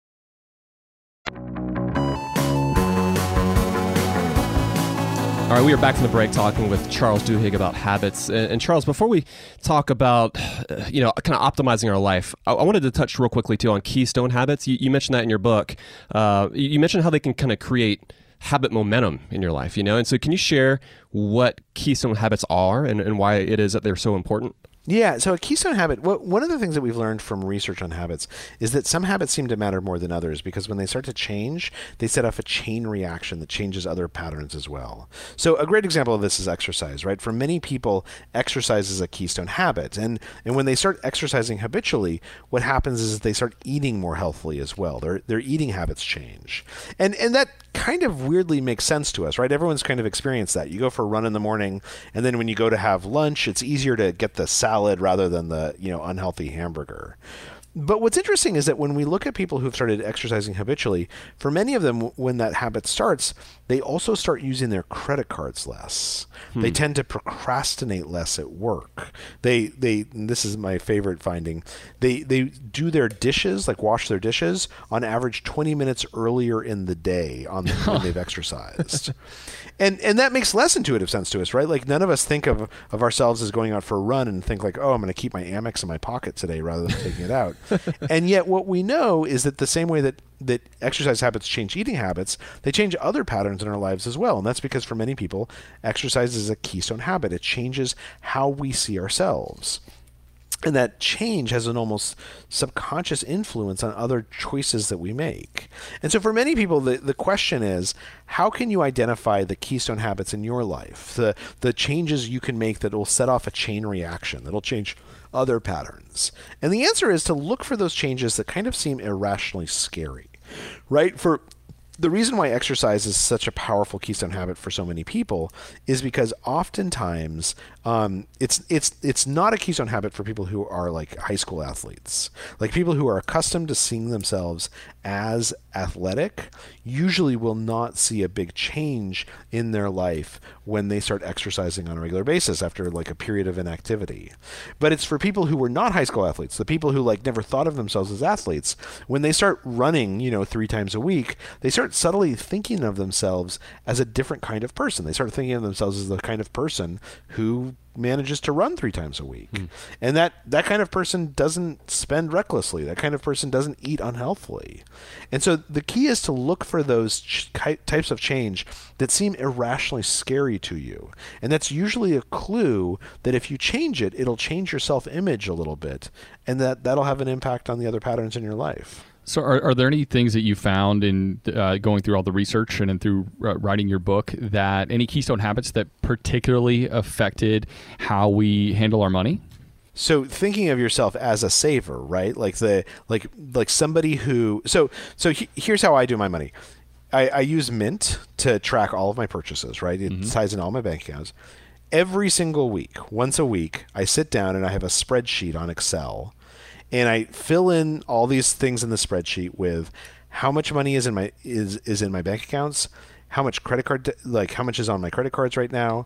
All right, we are back from the break talking with Charles Duhigg about habits. And, and Charles, before we talk about, uh, you know, kind of optimizing our life, I, I wanted to touch real quickly, too, on keystone habits. You, you mentioned that in your book. Uh, you, you mentioned how they can kind of create habit momentum in your life, you know? And so can you share what keystone habits are and, and why it is that they're so important? Yeah, so a keystone habit, well, one of the things that we've learned from research on habits is that some habits seem to matter more than others because when they start to change, they set off a chain reaction that changes other patterns as well. So a great example of this is exercise, right? For many people, exercise is a keystone habit. And, and when they start exercising habitually, what happens is they start eating more healthily as well. Their, their eating habits change. And, and that kind of weirdly makes sense to us, right? Everyone's kind of experienced that. You go for a run in the morning, and then when you go to have lunch, it's easier to get the salad rather than the, you know, unhealthy hamburger. But what's interesting is that when we look at people who've started exercising habitually, for many of them, when that habit starts, they also start using their credit cards less. Hmm. They tend to procrastinate less at work. They, they, and this is my favorite finding, they, they do their dishes, like wash their dishes, on average twenty minutes earlier in the day on the, when they've exercised. And and that makes less intuitive sense to us, right? Like none of us think of, of ourselves as going out for a run and think like, oh, I'm going to keep my Amex in my pocket today rather than taking it out. And yet what we know is that the same way that, that exercise habits change eating habits, they change other patterns in our lives as well. And that's because for many people, exercise is a keystone habit. It changes how we see ourselves. And that change has an almost subconscious influence on other choices that we make. And so for many people, the, the question is, how can you identify the keystone habits in your life, the, the changes you can make that will set off a chain reaction, that'll change other patterns? And the answer is to look for those changes that kind of seem irrationally scary, right? For the reason why exercise is such a powerful keystone habit for so many people is because oftentimes um, it's it's it's not a keystone habit for people who are like high school athletes. Like people who are accustomed to seeing themselves as athletic usually will not see a big change in their life when they start exercising on a regular basis after like a period of inactivity. But it's for people who were not high school athletes, the people who like never thought of themselves as athletes, when they start running, you know, three times a week, they start subtly thinking of themselves as a different kind of person. They start thinking of themselves as the kind of person who manages to run three times a week. Mm. And that, that kind of person doesn't spend recklessly. That kind of person doesn't eat unhealthily. And so the key is to look for those ch- types of change that seem irrationally scary to you. And that's usually a clue that if you change it, it'll change your self-image a little bit, and that, that'll have an impact on the other patterns in your life. So are, are there any things that you found in uh, going through all the research and, and through uh, writing your book, that any keystone habits that particularly affected how we handle our money? So thinking of yourself as a saver, right? Like the like like somebody who so so he, here's how I do my money. I, I use Mint to track all of my purchases, right? It mm-hmm. ties in all my bank accounts. Every single week, once a week, I sit down and I have a spreadsheet on Excel. And I fill in all these things in the spreadsheet with how much money is in my is, is in my bank accounts, how much credit card, like how much is on my credit cards right now,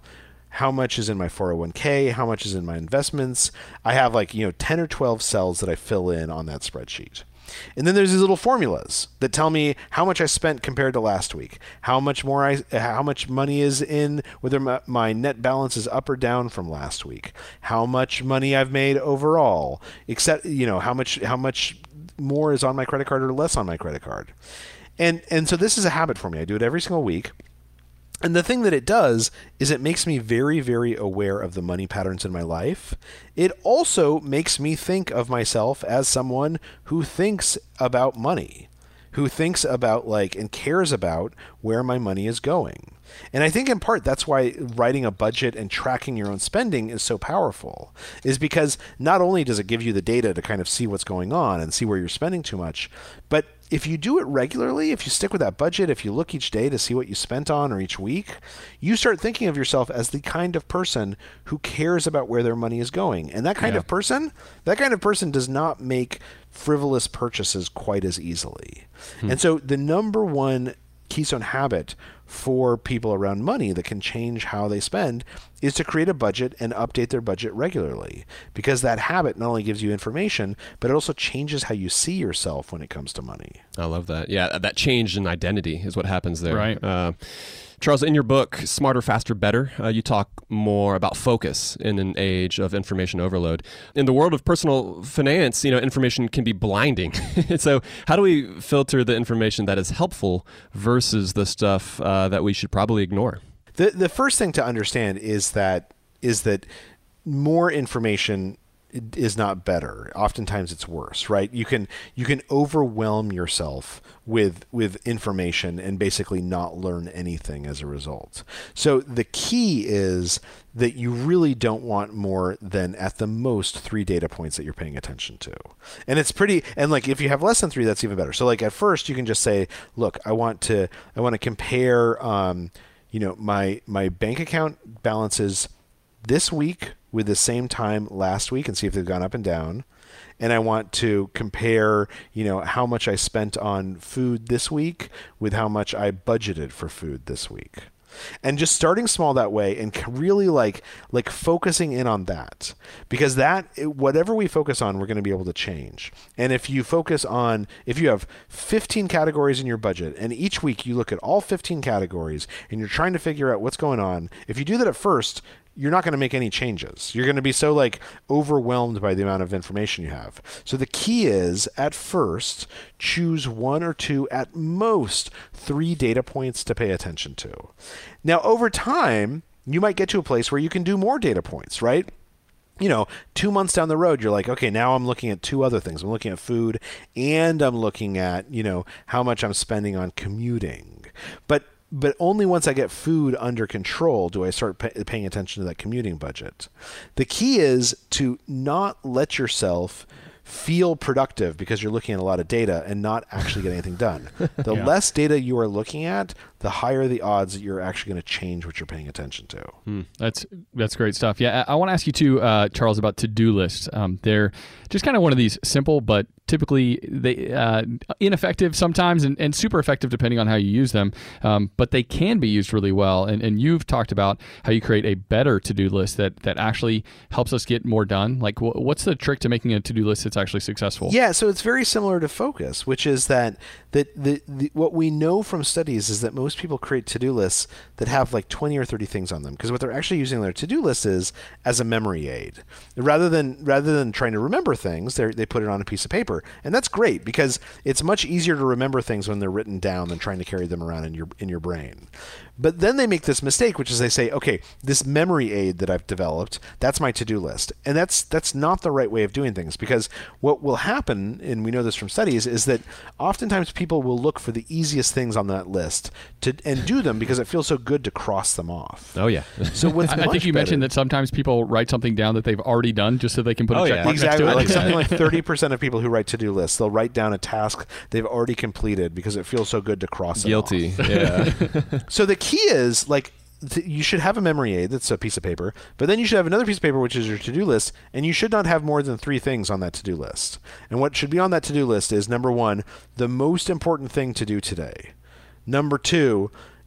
how much is in my four oh one k, how much is in my investments. I have like, you know, ten or twelve cells that I fill in on that spreadsheet. And then there's these little formulas that tell me how much I spent compared to last week, how much more I, how much money is in, whether my, my net balance is up or down from last week, how much money I've made overall, except, you know, how much, how much more is on my credit card or less on my credit card. And, and so this is a habit for me. I do it every single week. And the thing that it does is it makes me very, very aware of the money patterns in my life. It also makes me think of myself as someone who thinks about money, who thinks about like and cares about where my money is going. And I think in part that's why writing a budget and tracking your own spending is so powerful, is because not only does it give you the data to kind of see what's going on and see where you're spending too much, but if you do it regularly, if you stick with that budget, if you look each day to see what you spent on or each week, you start thinking of yourself as the kind of person who cares about where their money is going. And that kind Yeah. of person, that kind of person does not make frivolous purchases quite as easily. Hmm. And so the number one keystone habit for people around money that can change how they spend is to create a budget and update their budget regularly, because that habit not only gives you information, but it also changes how you see yourself when it comes to money. I love that. Yeah, that change in identity is what happens there. Right. Uh, Charles, in your book, Smarter, Faster, Better, uh, you talk more about focus in an age of information overload. In the world of personal finance, you know, information can be blinding. So how do we filter the information that is helpful versus the stuff uh, that we should probably ignore? The the first thing to understand is that is that more information is not better. Oftentimes it's worse, right? You can you can overwhelm yourself with with information and basically not learn anything as a result. So the key is that you really don't want more than at the most three data points that you're paying attention to. And it's pretty, and like if you have less than three, that's even better. So like at first you can just say, look, I want to I want to compare um, you know, my my bank account balances this week with the same time last week and see if they've gone up and down. And I want to compare, you know, how much I spent on food this week with how much I budgeted for food this week. And just starting small that way and really like like focusing in on that, because that, whatever we focus on, we're going to be able to change. And if you focus on, if you have fifteen categories in your budget and each week you look at all fifteen categories and you're trying to figure out what's going on, if you do that at first, you're not going to make any changes. You're going to be so like overwhelmed by the amount of information you have. So the key is, at first, choose one or two, at most three data points to pay attention to. Now, over time, you might get to a place where you can do more data points, right? You know, two months down the road, you're like, okay, now I'm looking at two other things. I'm looking at food and I'm looking at, you know, how much I'm spending on commuting. But But only once I get food under control do I start pay- paying attention to that commuting budget. The key is to not let yourself feel productive because you're looking at a lot of data and not actually get anything done. The yeah. less data you are looking at, the higher the odds that you're actually going to change what you're paying attention to. Hmm. That's that's great stuff. Yeah, I, I want to ask you too, uh, Charles, about to-do lists. Um, they're just kind of one of these simple, but typically they uh, ineffective sometimes and, and super effective depending on how you use them. Um, but they can be used really well. And, and you've talked about how you create a better to-do list that that actually helps us get more done. Like, wh- what's the trick to making a to-do list that's actually successful? Yeah, so it's very similar to focus, which is that that the, the what we know from studies is that most people create to-do lists that have like twenty or thirty things on them, because what they're actually using their to-do list is as a memory aid. Rather than rather than trying to remember things, they they put it on a piece of paper. And that's great because it's much easier to remember things when they're written down than trying to carry them around in your in your brain. But then they make this mistake, which is they say, okay, this memory aid that I've developed, that's my to-do list. And that's that's not the right way of doing things, because what will happen, and we know this from studies, is that oftentimes people will look for the easiest things on that list to and do them because it feels so good to cross them off. Oh, yeah. So what's I, much I think you better, mentioned that sometimes people write something down that they've already done just so they can put oh, a check yeah. mark Exactly. next to it. Like something like thirty percent of people who write to-do lists, they'll write down a task they've already completed because it feels so good to cross it off. Guilty. Yeah. So the key is, like, th- you should have a memory aid that's a piece of paper, but then you should have another piece of paper, which is your to-do list, and you should not have more than three things on that to-do list. And what should be on that to-do list is, number one, the most important thing to do today. Number two,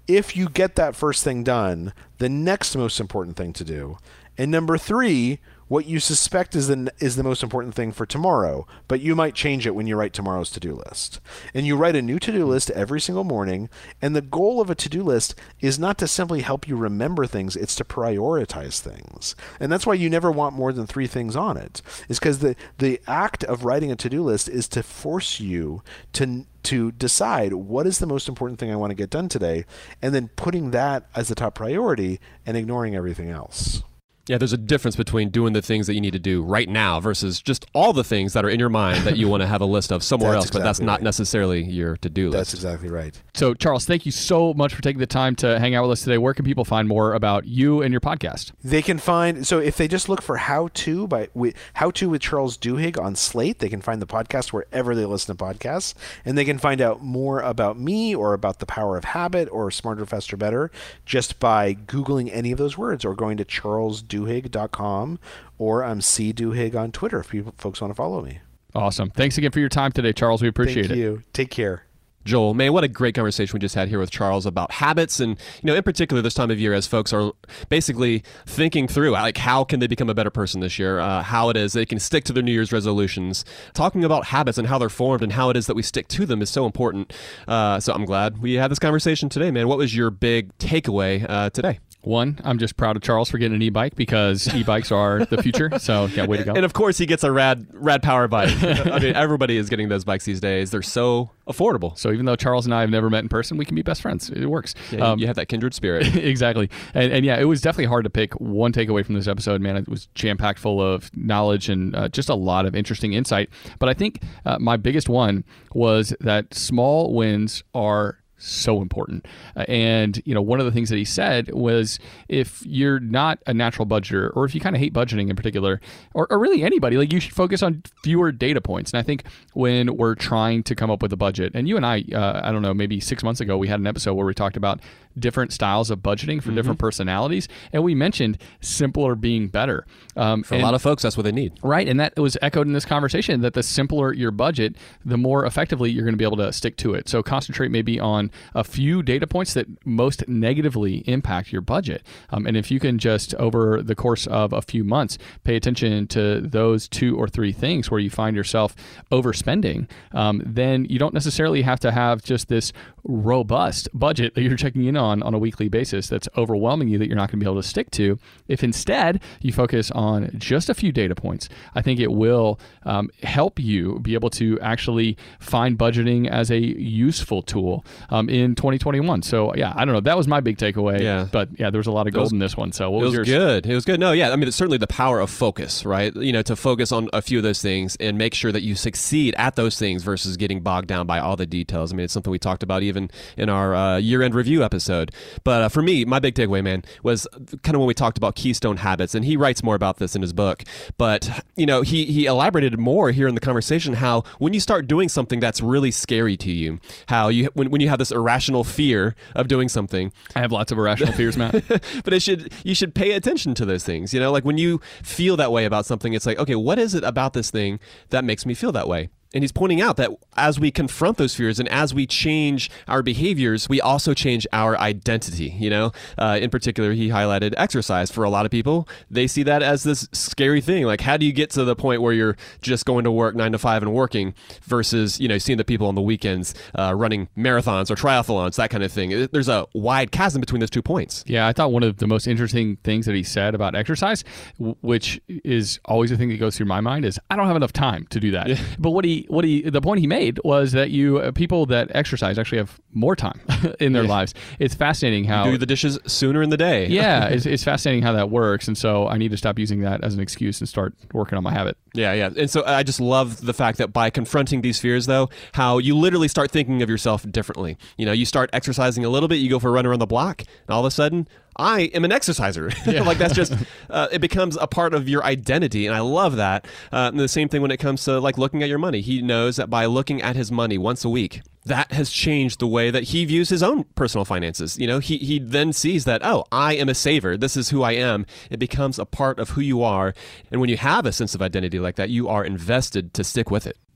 if you get that first thing done, the next most important thing to do. And number three, what you suspect is the is the most important thing for tomorrow, but you might change it when you write tomorrow's to-do list. And you write a new to-do list every single morning, and the goal of a to-do list is not to simply help you remember things, it's to prioritize things. And that's why you never want more than three things on it, is because the, the act of writing a to-do list is to force you to to decide what is the most important thing I want to get done today, and then putting that as the top priority and ignoring everything else. Yeah, there's a difference between doing the things that you need to do right now versus just all the things that are in your mind that you want to have a list of somewhere else, exactly but that's not right. necessarily your to-do list. That's exactly right. So, Charles, thank you so much for taking the time to hang out with us today. Where can people find more about you and your podcast? They can find, so if they just look for How To by with, How To with Charles Duhigg on Slate, they can find the podcast wherever they listen to podcasts, and they can find out more about me or about The Power of Habit or Smarter, Faster, Better just by Googling any of those words or going to charles duhigg dot com. Or I'm C Duhigg on Twitter if people, folks want to follow me. Awesome. Thanks again for your time today, Charles. We appreciate Thank it. you. Take care. Joel, man, what a great conversation we just had here with Charles about habits and, you know, in particular this time of year as folks are basically thinking through, like, how can they become a better person this year, uh, how it is they can stick to their New Year's resolutions. Talking about habits and how they're formed and how it is that we stick to them is so important. Uh, so I'm glad we had this conversation today, man. What was your big takeaway uh, today? One, I'm just proud of Charles for getting an e-bike because e-bikes are the future. So, yeah, way to go. And of course, he gets a rad, rad power bike. I mean, everybody is getting those bikes these days. They're so affordable. So even though Charles and I have never met in person, we can be best friends. It works. Yeah, um, you have that kindred spirit. Exactly. And, and yeah, it was definitely hard to pick one takeaway from this episode, man. It was jam-packed full of knowledge and uh, just a lot of interesting insight. But I think uh, my biggest one was that small wins are so important. Uh, and, you know, one of the things that he said was if you're not a natural budgeter, or if you kind of hate budgeting in particular, or, or really anybody, like you should focus on fewer data points. And I think when we're trying to come up with a budget, and you and I, uh, I don't know, maybe six months ago, we had an episode where we talked about different styles of budgeting for mm-hmm. different personalities. And we mentioned simpler being better. Um, for and, a lot of folks, that's what they need. Right. And that was echoed in this conversation that the simpler your budget, the more effectively you're going to be able to stick to it. So concentrate maybe on a few data points that most negatively impact your budget. Um, and if you can just, over the course of a few months, pay attention to those two or three things where you find yourself overspending, um, then you don't necessarily have to have just this robust budget that you're checking in on on a weekly basis that's overwhelming you that you're not going to be able to stick to. If instead you focus on just a few data points, I think it will um, help you be able to actually find budgeting as a useful tool um, in twenty twenty-one. So yeah, I don't know. That was my big takeaway. Yeah. But yeah, there was a lot of gold was, in this one. So what was, was yours? Good. It was good. No, yeah. I mean, it's certainly the power of focus, right? You know, to focus on a few of those things and make sure that you succeed at those things versus getting bogged down by all the details. I mean, it's something we talked about even in our uh, year-end review episode. But uh, for me, my big takeaway, man, was kind of when we talked about keystone habits, and he writes more about this in his book. But, you know, he, he elaborated more here in the conversation how when you start doing something that's really scary to you, how you when, when you have this irrational fear of doing something. I have lots of irrational fears, Matt. But it should you should pay attention to those things. You know, like when you feel that way about something, it's like, okay, what is it about this thing that makes me feel that way? And he's pointing out that as we confront those fears and as we change our behaviors, we also change our identity. You know, uh, in particular, he highlighted exercise. For a lot of people, they see that as this scary thing. Like, how do you get to the point where you're just going to work nine to five and working versus, you know, seeing the people on the weekends uh, running marathons or triathlons, that kind of thing? There's a wide chasm between those two points. Yeah, I thought one of the most interesting things that he said about exercise, w- which is always the thing that goes through my mind, is I don't have enough time to do that. Yeah. But what he What he, the point he made was that you uh, people that exercise actually have more time in their yeah. lives. It's fascinating how you do the dishes sooner in the day. Yeah, it's, it's fascinating how that works, and so I need to stop using that as an excuse and start working on my habit. Yeah, yeah, and so I just love the fact that by confronting these fears, though, how you literally start thinking of yourself differently. You know, you start exercising a little bit, you go for a run around the block, and all of a sudden, I am an exerciser. Yeah. Like that's just, uh, it becomes a part of your identity. And I love that. Uh, and the same thing when it comes to like looking at your money. He knows that by looking at his money once a week, that has changed the way that he views his own personal finances. You know, he, he then sees that, oh, I am a saver. This is who I am. It becomes a part of who you are. And when you have a sense of identity like that, you are invested to stick with it.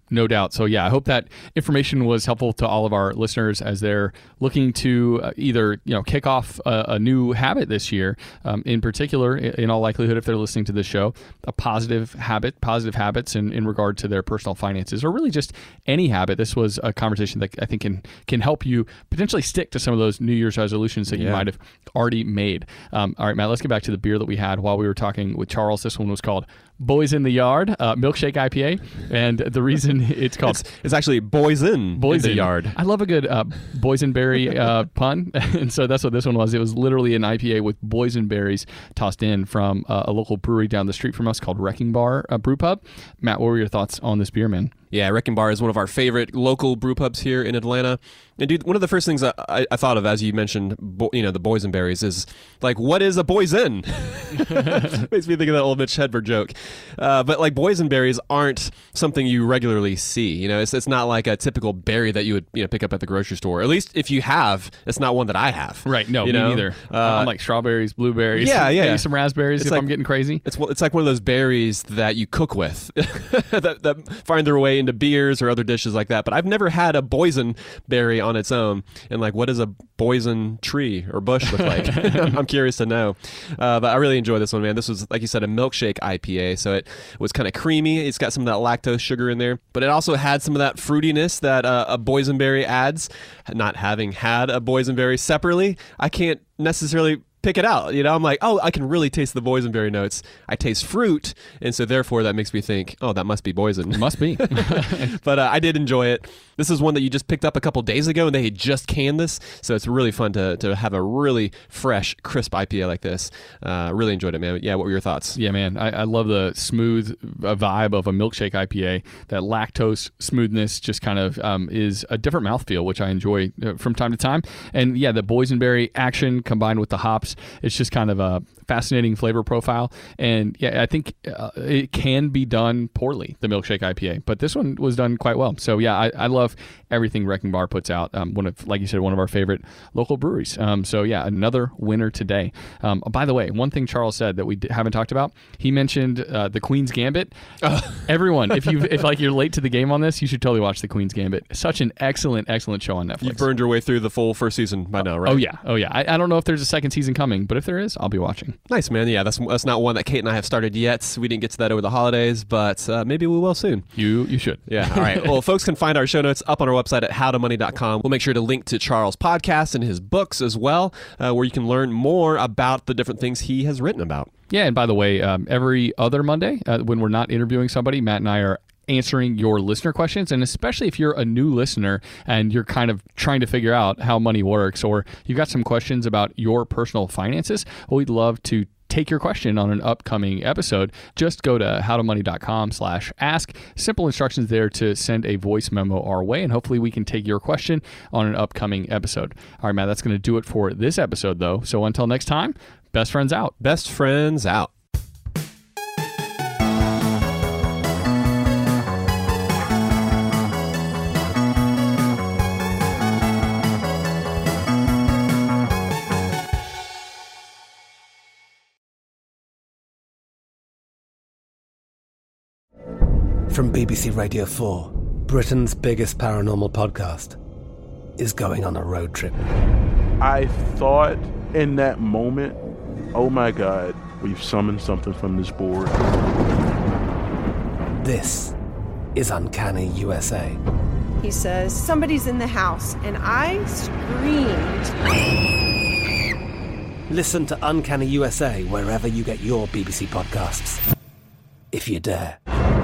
No doubt. So yeah, I hope that information was helpful to all of our listeners as they're looking to uh, either you know kick off a, a new habit this year. Um, in particular, in all likelihood, if they're listening to this show, a positive habit, positive habits in, in regard to their personal finances, or really just any habit. This was a conversation that I think can can help you potentially stick to some of those New Year's resolutions that you Yeah. might have already made. Um, all right, Matt, let's get back to the beer that we had while we were talking with Charles. This one was called Boys in the Yard, uh, Milkshake I P A, and the reason it's called It's, it's actually boys in, Boys in the yard. I love a good uh, boysenberry uh, pun, and so that's what this one was. It was literally an I P A with boysenberries tossed in from uh, a local brewery down the street from us called Wrecking Bar uh, Brew Pub. Matt, what were your thoughts on this beer, man? Yeah, Wrecking Bar is one of our favorite local brew pubs here in Atlanta. And dude, one of the first things I, I, I thought of as you mentioned, bo- you know, the boysenberries is like, what is a boysen? Makes me think of that old Mitch Hedberg joke. Uh, but like boysenberries aren't something you regularly see. You know, it's it's not like a typical berry that you would you know pick up at the grocery store. Or at least if you have, it's not one that I have. Right? No, you me know? neither. Uh, I'm like strawberries, blueberries, yeah, yeah. maybe some raspberries It's if like- I'm getting crazy. It's it's like one of those berries that you cook with that, that find their way into beers or other dishes like that. But I've never had a boysen berry on its own. And like, what does a boysen tree or bush look like? I'm curious to know. Uh, but I really enjoy this one, man. This was, like you said, a milkshake I P A. So it was kind of creamy. It's got some of that lactose sugar in there, but it also had some of that fruitiness that uh, a boysenberry adds. Not having had a boysenberry separately, I can't necessarily pick it out. You know, I'm like, oh, I can really taste the boysenberry notes. I taste fruit, and so therefore that makes me think, oh, that must be boysen. Must be. But uh, I did enjoy it. This is one that you just picked up a couple days ago, and they had just canned this, so it's really fun to to have a really fresh, crisp I P A like this. Uh, really enjoyed it, man. Yeah, what were your thoughts? Yeah, man. I, I love the smooth uh, vibe of a milkshake I P A. That lactose smoothness just kind of um, is a different mouthfeel, which I enjoy uh, from time to time. And yeah, the boysenberry action combined with the hops, it's just kind of a fascinating flavor profile. And yeah, I think uh, it can be done poorly, the milkshake I P A, but this one was done quite well. So yeah, I, I love everything Wrecking Bar puts out. Um, one of, like you said, one of our favorite local breweries. Um, so yeah, another winner today. Um, by the way, one thing Charles said that we d- haven't talked about, he mentioned uh, the Queen's Gambit. Uh, Everyone, if you if like you're late to the game on this, you should totally watch the Queen's Gambit. Such an excellent, excellent show on Netflix. You've burned your way through the full first season by now, right? Oh yeah, oh yeah. I, I don't know if there's a second season coming, but if there is, I'll be watching. Nice, man. Yeah, that's that's not one that Kate and I have started yet. We didn't get to that over the holidays, but uh, maybe we will soon. You you should. Yeah. All right. Well, folks can find our show notes up on our website at how to money dot com. We'll make sure to link to Charles' podcast and his books as well, uh, where you can learn more about the different things he has written about. Yeah, and by the way, um, every other Monday, uh, when we're not interviewing somebody, Matt and I are answering your listener questions. And especially if you're a new listener and you're kind of trying to figure out how money works, or you've got some questions about your personal finances, well, we'd love to take your question on an upcoming episode. Just go to how to money dot com slash ask. Simple instructions there to send a voice memo our way, and hopefully we can take your question on an upcoming episode. All right, Matt, that's going to do it for this episode, though. So until next time, best friends out. Best friends out. From B B C Radio four, Britain's biggest paranormal podcast is going on a road trip. I thought in that moment, oh my God, we've summoned something from this board. This is Uncanny U S A. He says, somebody's in the house, and I screamed. Listen to Uncanny U S A wherever you get your B B C podcasts, if you dare.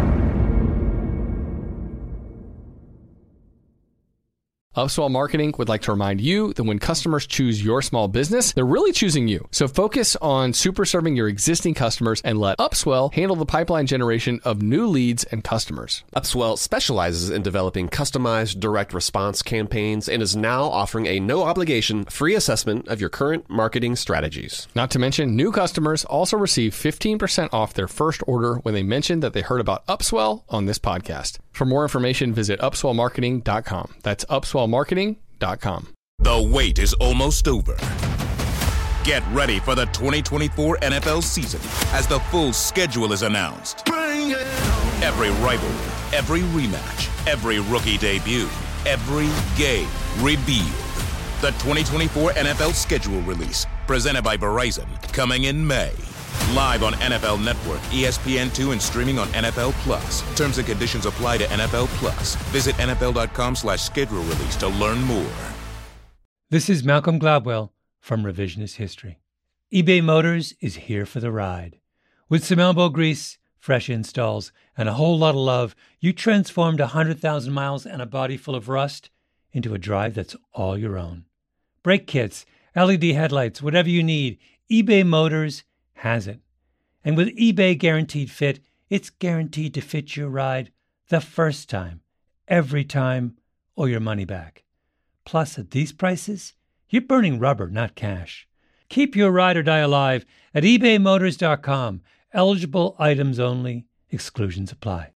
Upswell Marketing would like to remind you that when customers choose your small business, they're really choosing you. So focus on super serving your existing customers and let Upswell handle the pipeline generation of new leads and customers. Upswell specializes in developing customized direct response campaigns and is now offering a no-obligation free assessment of your current marketing strategies. Not to mention, new customers also receive fifteen percent off their first order when they mention that they heard about Upswell on this podcast. For more information, visit upswell marketing dot com. That's upswell marketing dot com. The wait is almost over. Get ready for the twenty twenty-four N F L season as the full schedule is announced. Every rivalry, Every rematch, every rookie debut, every game revealed. The twenty twenty-four N F L schedule release, presented by Verizon, coming in May. Live on N F L Network, E S P N two, and streaming on N F L Plus. Terms and conditions apply to N F L Plus. Visit N F L dot com slash schedule release to learn more. This is Malcolm Gladwell from Revisionist History. eBay Motors is here for the ride. With some elbow grease, fresh installs, and a whole lot of love, you transformed one hundred thousand miles and a body full of rust into a drive that's all your own. Brake kits, L E D headlights, whatever you need, eBay Motors has it. And with eBay Guaranteed Fit, it's guaranteed to fit your ride the first time, every time, or your money back. Plus, at these prices, you're burning rubber, not cash. Keep your ride or die alive at ebay motors dot com. Eligible items only. Exclusions apply.